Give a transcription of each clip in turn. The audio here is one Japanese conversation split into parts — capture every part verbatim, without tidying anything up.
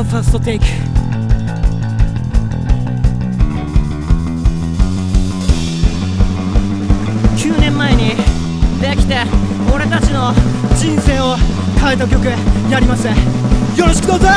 ファーストテイク。きゅうねんまえにできて俺たちの人生を変えた曲やります。よろしくどうぞ。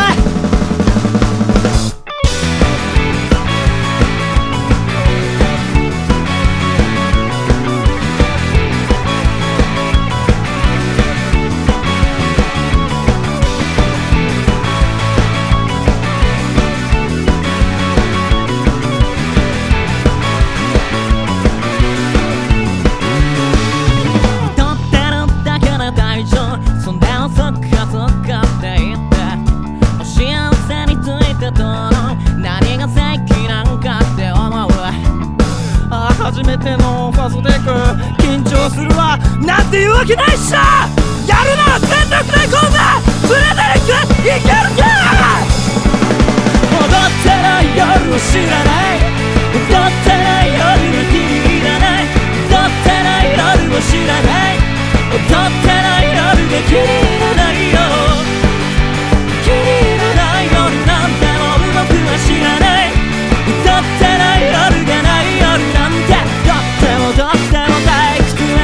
初めてのファーストテイク緊張するわなんていうわけないっしょ。やるなら全力でいこうぜ。フレデリックいけるか。踊ってない夜を知らない、踊ってない夜が気に入らない、踊ってない夜を知らない、踊ってない夜が気に入らないよ。気に入らない夜なんてもう僕は知らない。踊ってない夜がない夜なんてとってもとっても退屈です。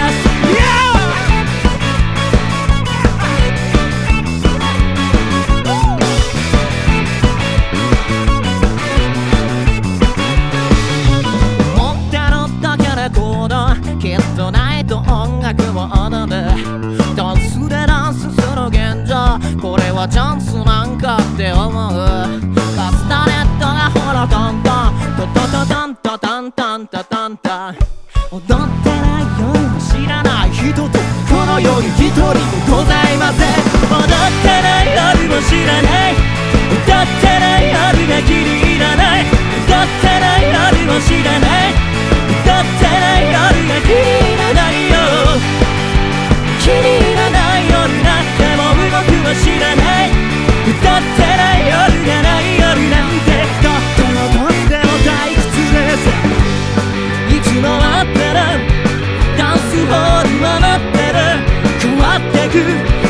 持ってるだけレコードきっとないと音楽を踊る。ダンスでダンスする現状、これはチャンスなんかって思う。カスタネットがほらトントントトトトントトントントトントン。踊ってない夜も知らない人とこの世に一人もございません。踊ってない夜も知らない、踊ってない夜が気に入らない、踊ってない夜も知らない、踊ってない夜が気に入らないよ。気に入らない夜なんてもう僕は知らない。踊ってない夜がない夜なんてとってもとっても退屈です。いつも待ってるダンスホールは待ってる。変わってく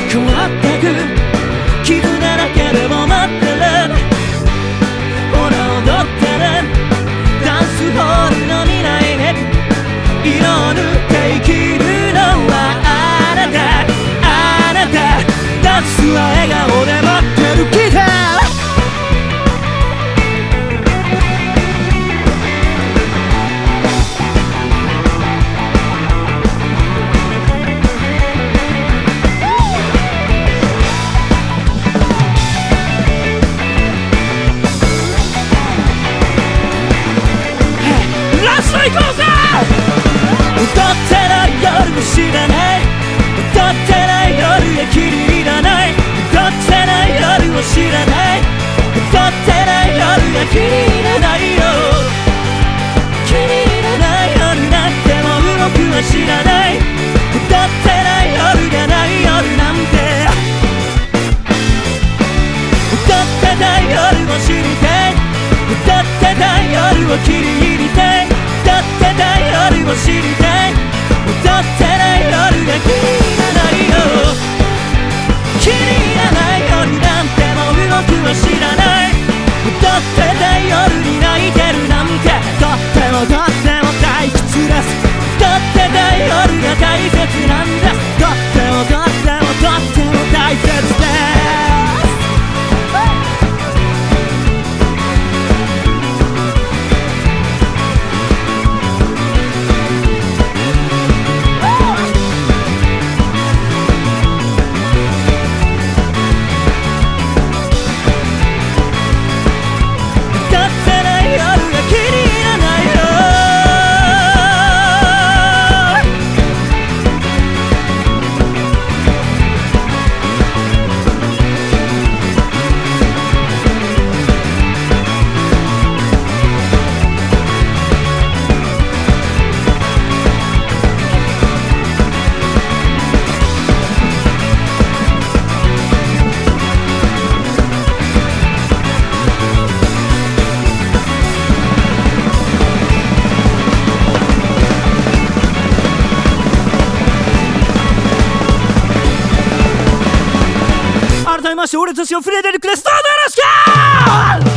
まして俺たちがフレデリックです。どうぞよろしく。